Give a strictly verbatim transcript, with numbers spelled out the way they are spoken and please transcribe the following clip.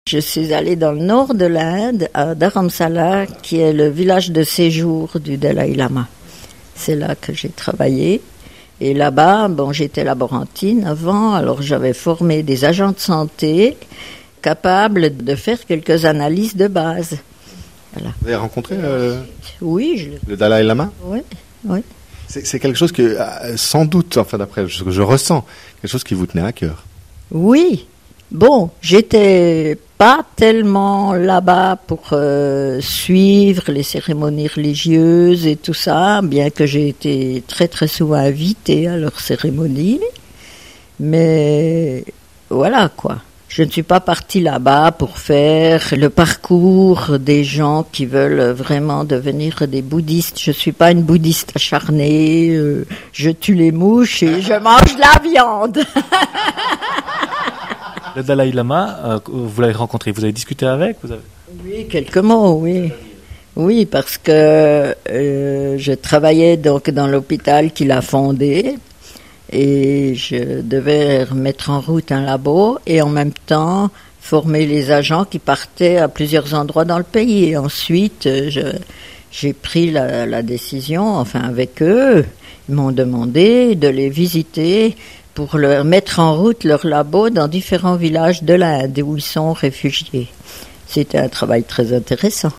Je suis allée dans le nord de l'Inde, à Dharamsala, qui est le village de séjour du Dalai Lama. C'est là que j'ai travaillé. Et là-bas, bon, j'étais laborantine avant, alors j'avais formé des agents de santé capables de faire quelques analyses de base. Voilà. Vous avez rencontré euh, oui, je... le Dalai Lama? Oui, oui. C'est, c'est quelque chose que, sans doute, enfin d'après ce que je ressens, quelque chose qui vous tenait à cœur. Oui. Bon, j'étais pas tellement là-bas pour euh, suivre les cérémonies religieuses et tout ça, bien que j'ai été très très souvent invitée à leurs cérémonies. Mais voilà quoi. Je ne suis pas partie là-bas pour faire le parcours des gens qui veulent vraiment devenir des bouddhistes. Je suis pas une bouddhiste acharnée. Euh, je tue les mouches et je mange de la viande. Le Dalai Lama, euh, vous l'avez rencontré, vous avez discuté avec vous avez... Oui, quelques mots, oui. Oui, parce que euh, je travaillais donc dans l'hôpital qu'il a fondé et je devais mettre en route un labo et en même temps former les agents qui partaient à plusieurs endroits dans le pays. Et ensuite, je, j'ai pris la, la décision, enfin avec eux, ils m'ont demandé de les visiter pour leur mettre en route leur labo dans différents villages de l'Inde où ils sont réfugiés. C'était un travail très intéressant.